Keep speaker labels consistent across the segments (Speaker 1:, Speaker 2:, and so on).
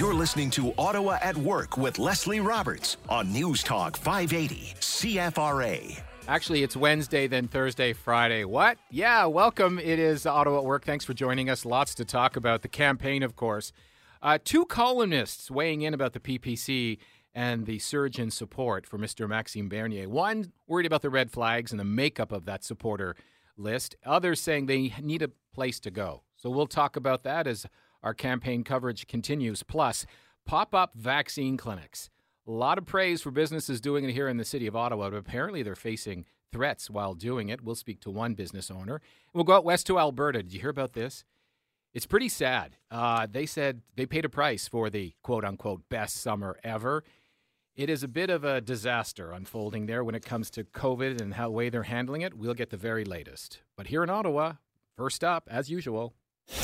Speaker 1: You're listening to Ottawa at Work with Leslie Roberts on News Talk 580 CFRA.
Speaker 2: Actually, it's Wednesday, then Thursday, Friday. What? Yeah, welcome. It is Ottawa at Work. Thanks for joining us. Lots to talk about. The campaign, of course. Two columnists weighing in about the PPC and the surge in support for Mr. Maxime Bernier. One worried about the red flags and the makeup of that supporter list. Others saying they need a place to go. So we'll talk about that as our campaign coverage continues. Plus, pop-up vaccine clinics. A lot of praise for businesses doing it here in the city of Ottawa, but apparently they're facing threats while doing it. We'll speak to one business owner. We'll go out west to Alberta. Did you hear about this? It's pretty sad. They said they paid a price for the quote-unquote best summer ever. It is a bit of a disaster unfolding there when it comes to COVID and how way they're handling it. We'll get the very latest. But here in Ottawa, first up, as usual,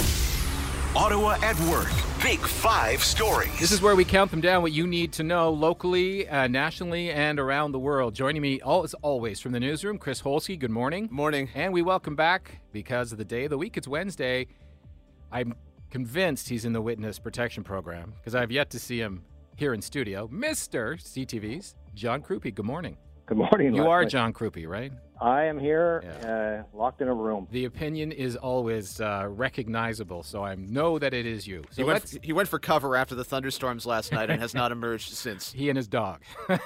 Speaker 1: Ottawa at Work. Big Five stories.
Speaker 2: This is where we count them down, what you need to know locally, nationally, and around the world. Joining me, as always, from the newsroom, Chris Holsky. Good morning.
Speaker 3: Morning.
Speaker 2: And we welcome back, because of the day of the week, it's Wednesday. I'm convinced he's in the Witness Protection Program, because I've yet to see him here in studio. Mr. CTV's John Crouppy. Good morning.
Speaker 4: Good morning.
Speaker 2: You are John Crouppy, right?
Speaker 4: I am here, locked in a room.
Speaker 2: The opinion is always recognizable, so I know that it is you. So
Speaker 3: he went for cover after the thunderstorms last night and has not emerged since.
Speaker 2: He and his dog.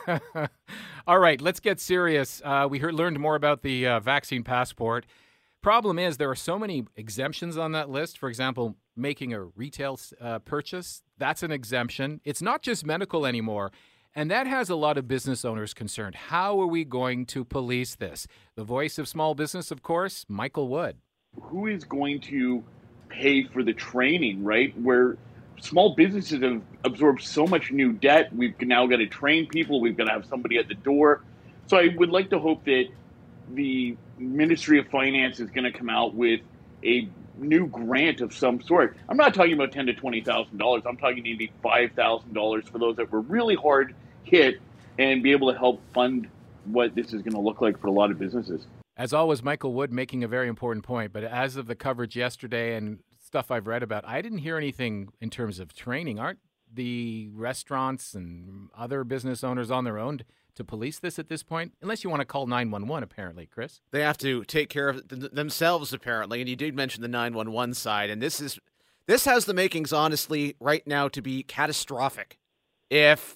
Speaker 2: All right, let's get serious. We learned more about the vaccine passport. Problem is, there are so many exemptions on that list. For example, making a retail purchase, that's an exemption. It's not just medical anymore. And that has a lot of business owners concerned. How are we going to police this? The voice of small business, of course, Michael Wood.
Speaker 5: Who is going to pay for the training, right? Where small businesses have absorbed so much new debt. We've now got to train people. We've got to have somebody at the door. So I would like to hope that the Ministry of Finance is going to come out with a new grant of some sort. I'm not talking about $10,000 to $20,000. I'm talking maybe $5,000 for those that were really hard hit and be able to help fund what this is going to look like for a lot of businesses.
Speaker 2: As always, Michael Wood making a very important point, but as of the coverage yesterday and stuff I've read about, I didn't hear anything in terms of training. Aren't the restaurants and other business owners on their own to police this at this point? Unless you want to call 911, apparently, Chris.
Speaker 3: They have to take care of themselves, apparently, and you did mention the 911 side, and this has the makings, honestly, right now to be catastrophic. If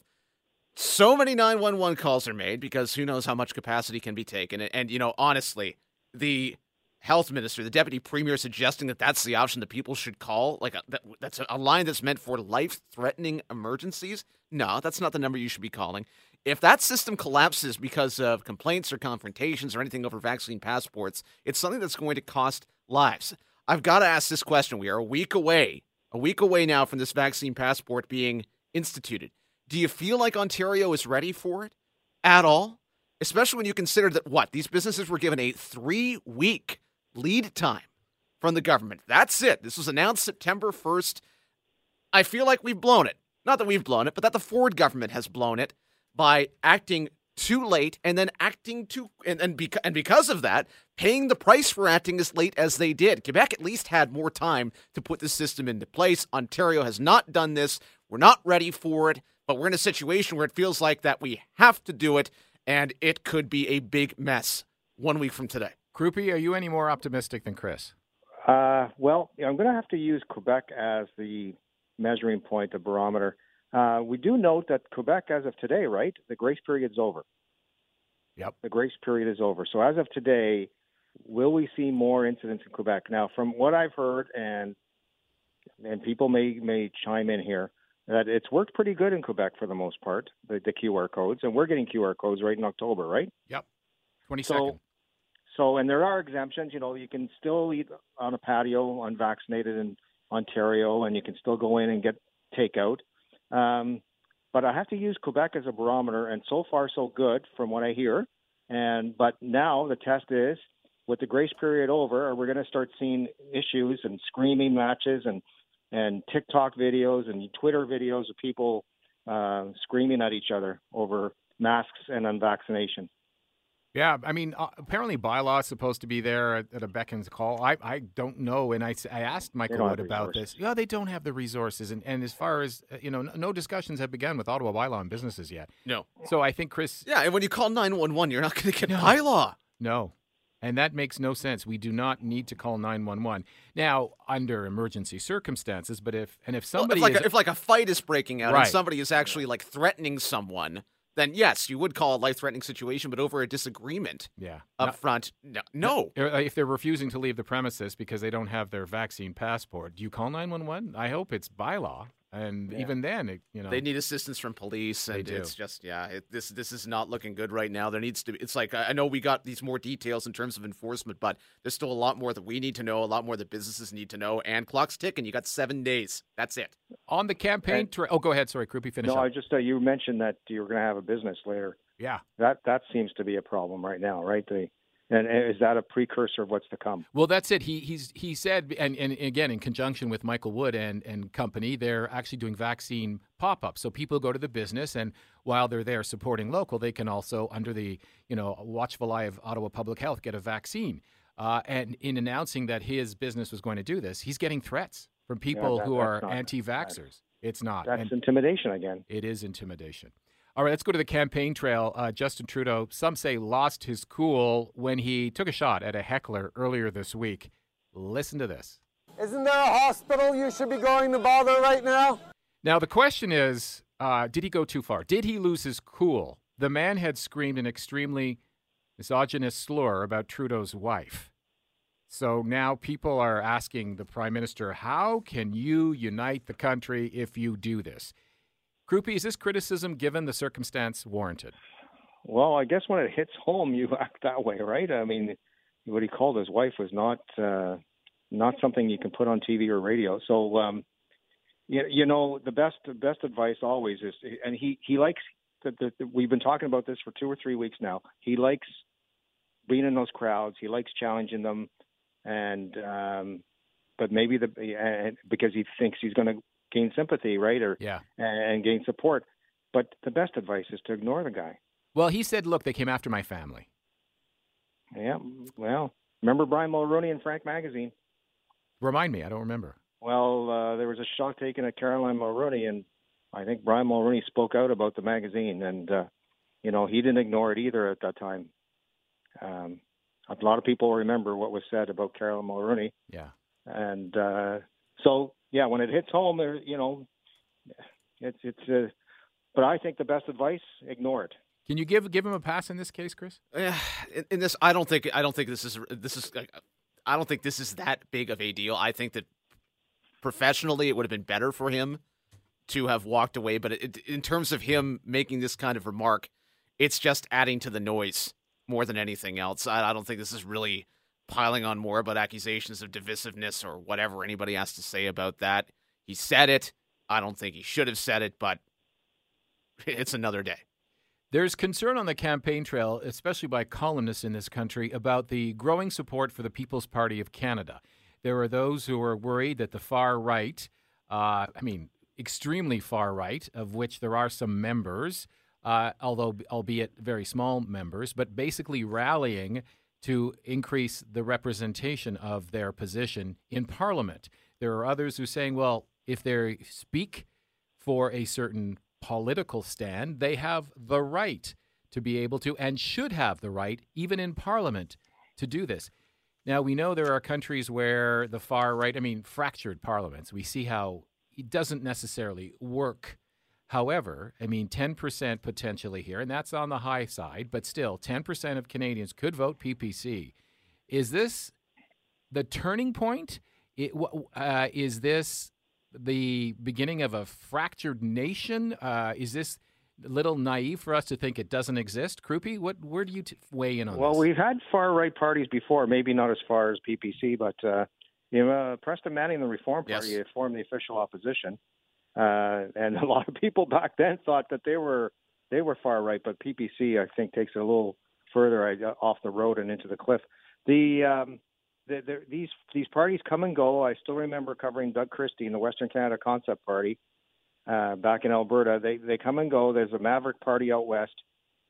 Speaker 3: so many 911 calls are made, because who knows how much capacity can be taken, and honestly, the health minister, the deputy premier suggesting that that's the option that people should call, that's a line that's meant for life-threatening emergencies. No, that's not the number you should be calling. If that system collapses because of complaints or confrontations or anything over vaccine passports, it's something that's going to cost lives. I've got to ask this question. We are a week away now from this vaccine passport being instituted. Do you feel like Ontario is ready for it at all? Especially when you consider that, these businesses were given a 3-week lead time from the government. That's it. This was announced September 1st. I feel like we've blown it. Not that we've blown it, but that the Ford government has blown it by acting too late and then acting too, and because of that, paying the price for acting as late as they did. Quebec at least had more time to put the system into place. Ontario has not done this. We're not ready for it, but we're in a situation where it feels like that we have to do it, and it could be a big mess 1 week from today.
Speaker 2: Crouppy, are you any more optimistic than Chris?
Speaker 4: Well, I'm going to have to use Quebec as the measuring point, the barometer. We do note that Quebec, as of today, right, the grace period is over.
Speaker 2: Yep.
Speaker 4: The grace period is over. So as of today, will we see more incidents in Quebec? Now, from what I've heard, and people may chime in here, that it's worked pretty good in Quebec for the most part, the QR codes, and we're getting QR codes right in October, right?
Speaker 2: Yep. 22nd.
Speaker 4: So, and there are exemptions. You can still eat on a patio unvaccinated in Ontario, and you can still go in and get takeout. But I have to use Quebec as a barometer, and so far so good from what I hear. But now the test is, with the grace period over, we're going to start seeing issues and screaming matches and TikTok videos and Twitter videos of people screaming at each other over masks and unvaccination.
Speaker 2: Yeah, I mean, apparently bylaw is supposed to be there at a beck and call. I don't know, and I asked Michael Wood about this. Yeah, they don't have the resources, and as far as, no discussions have begun with Ottawa bylaw and businesses yet.
Speaker 3: No.
Speaker 2: So I think, Chris...
Speaker 3: Yeah, and when you call 911, you're not going to get bylaw.
Speaker 2: No, and that makes no sense. We do not need to call 911. Now, under emergency circumstances, but if somebody
Speaker 3: if a fight is breaking out
Speaker 2: Right.
Speaker 3: and somebody is actually like threatening someone, then yes, you would call a life-threatening situation, but over a disagreement up front, no.
Speaker 2: If they're refusing to leave the premises because they don't have their vaccine passport, do you call 911? I hope it's bylaw. And even then,
Speaker 3: They need assistance from police, and it's just, this is not looking good right now. There needs to be, it's like, I know we got these more details in terms of enforcement, but there's still a lot more that we need to know, a lot more that businesses need to know, and clock's ticking. You got 7 days. That's it.
Speaker 2: On the campaign go ahead. Sorry, Krupi, finish up.
Speaker 4: No, I just, you mentioned that you were going to have a business later.
Speaker 2: Yeah.
Speaker 4: That seems to be a problem right now, right? And is that a precursor of what's to come?
Speaker 2: Well, that's it. He said, and again, in conjunction with Michael Wood and company, they're actually doing vaccine pop-ups. So people go to the business, and while they're there supporting local, they can also, under the watchful eye of Ottawa Public Health, get a vaccine. And in announcing that his business was going to do this, he's getting threats from people who are anti-vaxxers. It's not.
Speaker 4: That's intimidation again.
Speaker 2: It is intimidation. All right, let's go to the campaign trail. Justin Trudeau, some say, lost his cool when he took a shot at a heckler earlier this week. Listen to this.
Speaker 6: Isn't there a hospital you should be going to bother right now?
Speaker 2: Now, the question is, did he go too far? Did he lose his cool? The man had screamed an extremely misogynist slur about Trudeau's wife. So now people are asking the Prime Minister, how can you unite the country if you do this? Krupi, is this criticism, given the circumstance, warranted?
Speaker 4: Well, I guess when it hits home, you act that way, right? I mean, what he called his wife was not something you can put on TV or radio. So, the best advice always is, and he likes we've been talking about this for 2 or 3 weeks now. He likes being in those crowds. He likes challenging them, and but maybe because he thinks he's going to gain sympathy, right? And gain support. But the best advice is to ignore the guy.
Speaker 2: Well, he said, look, they came after my family.
Speaker 4: Yeah. Well, remember Brian Mulroney in Frank Magazine?
Speaker 2: Remind me. I don't remember.
Speaker 4: Well, there was a shot taken at Caroline Mulroney, and I think Brian Mulroney spoke out about the magazine, and, he didn't ignore it either at that time. A lot of people remember what was said about Caroline Mulroney.
Speaker 2: Yeah.
Speaker 4: And so, when it hits home, but I think the best advice, ignore it.
Speaker 2: Can you give him a pass in this case, Chris?
Speaker 3: In this, I don't think this is that big of a deal. I think that professionally, it would have been better for him to have walked away. But in terms of him making this kind of remark, it's just adding to the noise more than anything else. I don't think this is really piling on more about accusations of divisiveness or whatever anybody has to say about that. He said it. I don't think he should have said it, but it's another day.
Speaker 2: There's concern on the campaign trail, especially by columnists in this country, about the growing support for the People's Party of Canada. There are those who are worried that the far right, extremely far right, of which there are some members, although albeit very small members, but basically rallying to increase the representation of their position in Parliament. There are others who are saying, well, if they speak for a certain political stand, they have the right to be able to, and should have the right, even in Parliament, to do this. Now, we know there are countries where the far right, fractured parliaments, we see how it doesn't necessarily work. However, 10% potentially here, and that's on the high side, but still 10% of Canadians could vote PPC. Is this the turning point? Is this the beginning of a fractured nation? Is this a little naive for us to think it doesn't exist? Krupi, where do you weigh in on this?
Speaker 4: Well, we've had far-right parties before, maybe not as far as PPC, but Preston Manning, the Reform Party, formed the official opposition. And a lot of people back then thought that they were far right, but PPC, I think, takes it a little further off the road and into the cliff. These parties come and go. I still remember covering Doug Christie in the Western Canada Concept Party back in Alberta. They come and go. There's a Maverick Party out west,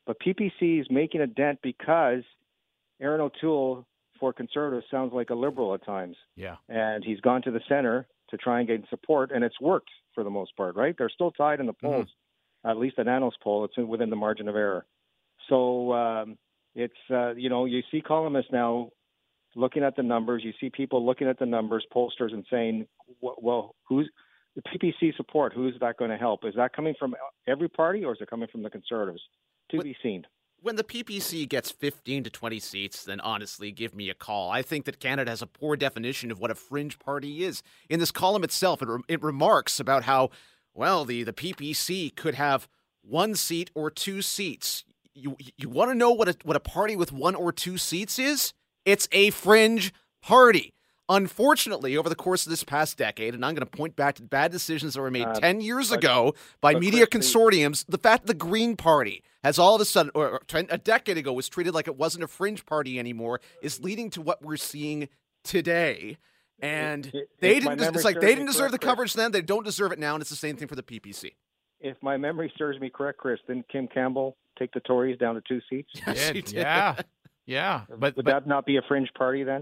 Speaker 4: But PPC is making a dent because Aaron O'Toole for Conservatives sounds like a Liberal at times.
Speaker 2: Yeah.
Speaker 4: And he's gone to the center to try and gain support, and it's worked for the most part, right? They're still tied in the polls, at least the Nanos poll. It's within the margin of error. So it's, you see columnists now looking at the numbers. You see people looking at the numbers, pollsters, and saying, well, who's the PPC support? Who's that going to help? Is that coming from every party, or is it coming from the Conservatives? To be seen.
Speaker 3: When the PPC gets 15 to 20 seats, then honestly, give me a call. I think that Canada has a poor definition of what a fringe party is. In this column itself, it remarks about how, well, the PPC could have 1 seat or 2 seats. You want to know what a party with 1 or 2 seats is? It's a fringe party. Unfortunately, over the course of this past decade, and I'm going to point back to bad decisions that were made 10 years ago by media consortiums, the fact the Green Party has all of a sudden, or a decade ago, was treated like it wasn't a fringe party anymore, is leading to what we're seeing today. And they didn't deserve the coverage then. They don't deserve it now, and it's the same thing for the PPC.
Speaker 4: If my memory serves me correct, Chris, didn't Kim Campbell take the Tories down to 2 seats?
Speaker 2: Yes, she did. Yeah. But
Speaker 4: would that not be a fringe party then?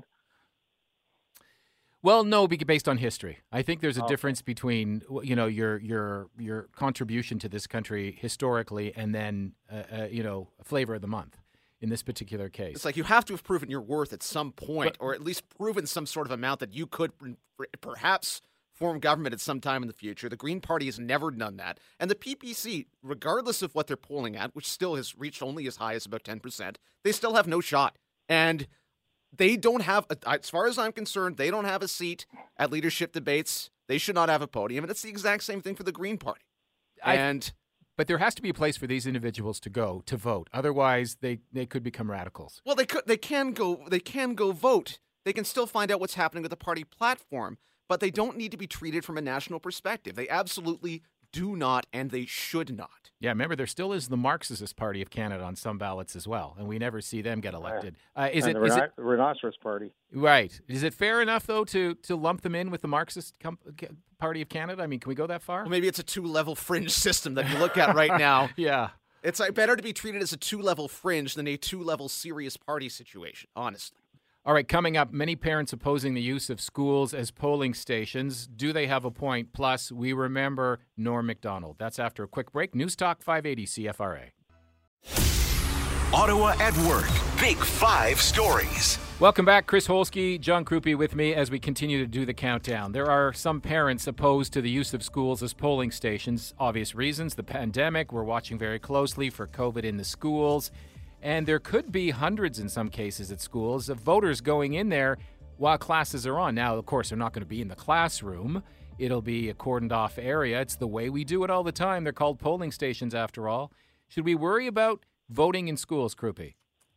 Speaker 2: Well, no, based on history. I think there's a difference between your contribution to this country historically and then flavor of the month in this particular case.
Speaker 3: It's like you have to have proven your worth at some point, or at least proven some sort of amount that you could perhaps form government at some time in the future. The Green Party has never done that. And the PPC, regardless of what they're polling at, which still has reached only as high as about 10%, they still have no shot. And they don't have, as far as I'm concerned, they don't have a seat at leadership debates. They should not have a podium. And it's the exact same thing for the Green Party.
Speaker 2: But there has to be a place for these individuals to go to vote. Otherwise, they could become radicals.
Speaker 3: Well, they can go vote. They can still find out what's happening with the party platform, but they don't need to be treated from a national perspective. They absolutely do not, and they should not.
Speaker 2: Yeah, remember, there still is the Marxist Party of Canada on some ballots as well, and we never see them get elected. Is it
Speaker 4: the Rhinoceros Party?
Speaker 2: Right. Is it fair enough, though, to lump them in with the Marxist Party of Canada? I mean, can we go that far?
Speaker 3: Well, maybe it's a 2-level fringe system that you look at right now.
Speaker 2: Yeah.
Speaker 3: It's better to be treated as a 2-level fringe than a 2-level serious party situation, honestly.
Speaker 2: All right, coming up, many parents opposing the use of schools as polling stations. Do they have a point? Plus, we remember Norm Macdonald. That's after a quick break. News Talk 580 CFRA.
Speaker 1: Ottawa at Work. Big 5 stories.
Speaker 2: Welcome back. Chris Holsky, John Krupe with me as we continue to do the countdown. There are some parents opposed to the use of schools as polling stations. Obvious reasons. The pandemic. We're watching very closely for COVID in the schools. And there could be hundreds in some cases at schools of voters going in there while classes are on. Now, of course, they're not going to be in the classroom. It'll be a cordoned off area. It's the way we do it all the time. They're called polling stations after all. Should we worry about voting in schools, Krupe?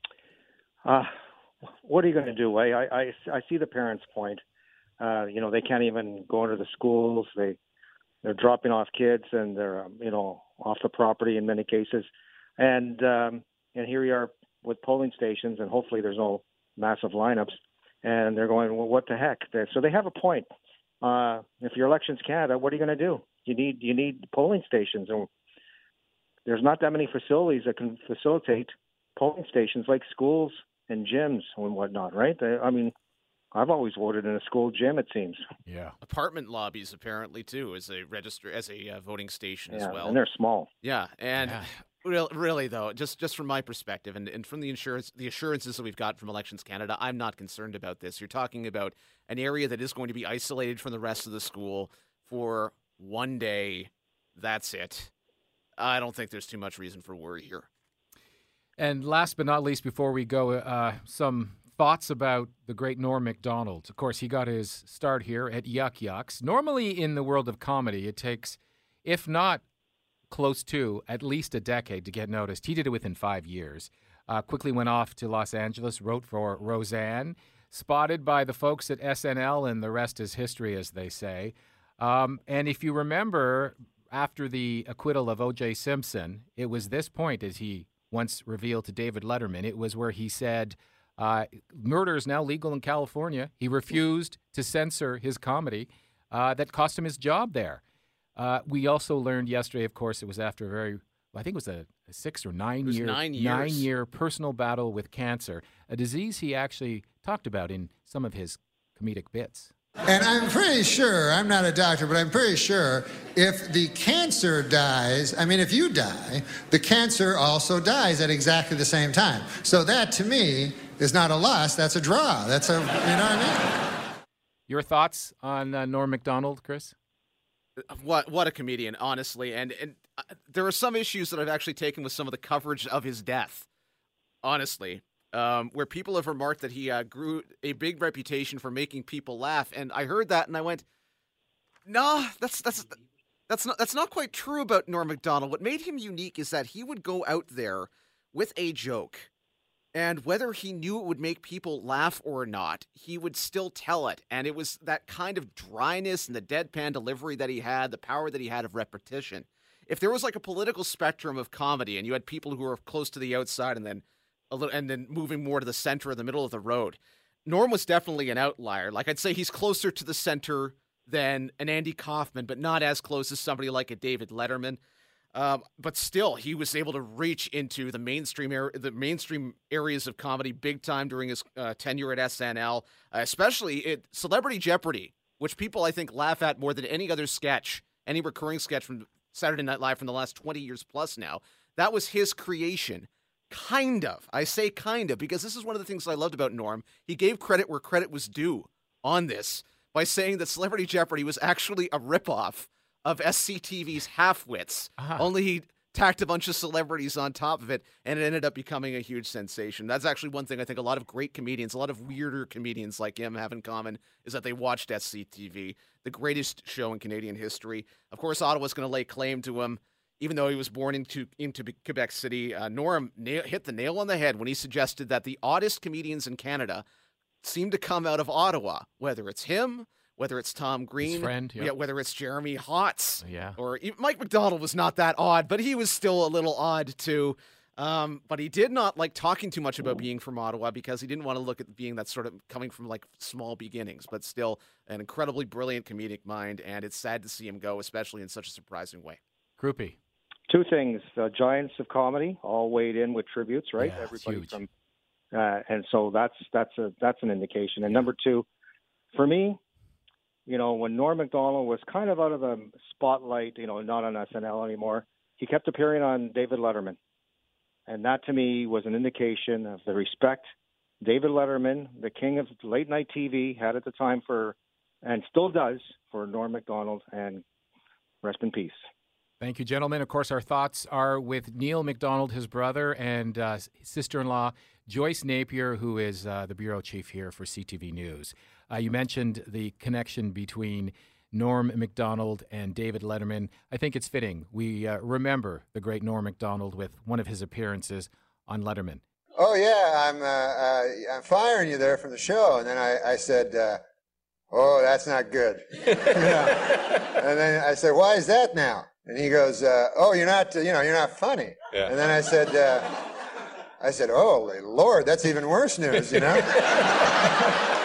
Speaker 4: What are you going to do? I see the parents' point. They can't even go into the schools. They're dropping off kids and they're, off the property in many cases. And here we are with polling stations, and hopefully there's no massive lineups. And they're going, well, what the heck? So they have a point. If your election's Canada, what are you going to do? You need polling stations. And there's not that many facilities that can facilitate polling stations like schools and gyms and whatnot, right? I've always voted in a school gym, it seems.
Speaker 2: Yeah.
Speaker 3: Apartment lobbies, apparently, too, as a voting station as well.
Speaker 4: And they're small.
Speaker 3: Yeah, and really, though, just from my perspective and from the assurances that we've got from Elections Canada, I'm not concerned about this. You're talking about an area that is going to be isolated from the rest of the school for one day. That's it. I don't think there's too much reason for worry here.
Speaker 2: And last but not least, before we go, some thoughts about the great Norm Macdonald. Of course, he got his start here at Yuck Yucks. Normally in the world of comedy, it takes, if not close to, at least a decade to get noticed. He did it within 5 years. Quickly went off to Los Angeles, wrote for Roseanne, spotted by the folks at SNL, and the rest is history, as they say. And if you remember, after the acquittal of O.J. Simpson, it was this point, as he once revealed to David Letterman, it was where he said, murder is now legal in California. He refused to censor his comedy. That cost him his job there. We also learned yesterday, of course, it was after a very I think it was a 6 or 9 year,
Speaker 3: 9 years.
Speaker 2: 9-year personal battle with cancer, a disease he actually talked about in some of his comedic bits.
Speaker 7: And I'm pretty sure, I'm not a doctor, but I'm pretty sure if the cancer dies, I mean, if you die, the cancer also dies at exactly the same time. So that, to me, is not a loss, that's a draw. That's a, you know what I mean?
Speaker 2: Your thoughts on Norm Macdonald, Chris?
Speaker 3: What a comedian, honestly. And there are some issues that I've actually taken with some of the coverage of his death, honestly. Where people have remarked that he grew a big reputation for making people laugh, and I heard that and I went, "No, that's not quite true about Norm Macdonald. What made him unique is that he would go out there with a joke, and whether he knew it would make people laugh or not, he would still tell it. And it was that kind of dryness and the deadpan delivery that he had, the power that he had of repetition. If there was like a political spectrum of comedy, and you had people who were close to the outside and then moving more to the center or the middle of the road, Norm was definitely an outlier. Like, I'd say he's closer to the center than an Andy Kaufman, but not as close as somebody like a David Letterman. But still, he was able to reach into the mainstream areas of comedy big time during his tenure at SNL, especially at Celebrity Jeopardy, which people, I think, laugh at more than any other sketch, any recurring sketch from Saturday Night Live from the last 20 years plus now. That was his creation. Kind of. I say kind of, because this is one of the things I loved about Norm. He gave credit where credit was due on this by saying that Celebrity Jeopardy was actually a ripoff of SCTV's Half-Wits. Only he tacked a bunch of celebrities on top of it, and it ended up becoming a huge sensation. That's actually one thing I think a lot of great comedians, a lot of weirder comedians like him have in common, is that they watched SCTV, the greatest show in Canadian history. Of course, Ottawa's going to lay claim to him. Even though he was born into Quebec City, Norm hit the nail on the head when he suggested that the oddest comedians in Canada seem to come out of Ottawa, whether it's him, whether it's Tom Green,
Speaker 2: his friend,
Speaker 3: whether it's Jeremy Hotz,
Speaker 2: or
Speaker 3: Mike Macdonald was not that odd, but he was still a little odd too. But he did not like talking too much about being from Ottawa because he didn't want to look at being that sort of coming from like small beginnings, but still an incredibly brilliant comedic mind, and it's sad to see him go, especially in such a surprising way.
Speaker 2: Groupie.
Speaker 4: Two things: giants of comedy all weighed in with tributes, right?
Speaker 2: Yeah,
Speaker 4: everybody
Speaker 2: huge.
Speaker 4: from, and so that's an indication. And number two, for me, when Norm Macdonald was kind of out of the spotlight, not on SNL anymore, he kept appearing on David Letterman, and that to me was an indication of the respect David Letterman, the king of late night TV, had at the time for, and still does, for Norm Macdonald. And rest in peace.
Speaker 2: Thank you, gentlemen. Of course, our thoughts are with Neil Macdonald, his brother, and his sister-in-law, Joyce Napier, who is the bureau chief here for CTV News. You mentioned the connection between Norm Macdonald and David Letterman. I think it's fitting. We remember the great Norm Macdonald with one of his appearances on Letterman.
Speaker 7: Oh, yeah, I'm firing you there from the show. And then I said, oh, that's not good. And then I said, why is that now? And he goes, oh, you're not funny. Yeah. And then I said, oh, Lord, that's even worse news,